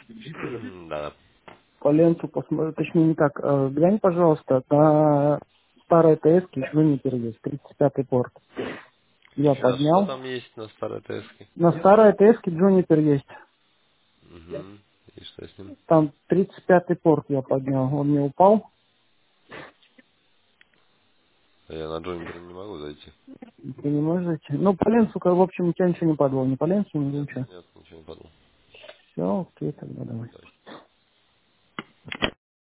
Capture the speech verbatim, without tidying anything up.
Да. По ленту посмотри, точнее не так. Э, глянь, пожалуйста, на старой ТС-ке Juniper есть, тридцать пятый порт. Я Еще раз, что поднял. там есть на старой ТС-ке? На старой ТС-ке Juniper есть. Угу. И что с ним? Там тридцать пятый порт я поднял. Он не упал. Я на Джонипер не могу зайти. Ты не можешь зайти? Ну, по ленсу, как, в общем, у тебя ничего не падало. Ни по ленсу, ни Нет, ничего. нет, ничего не подумал. Все, окей, тогда давай. Давай.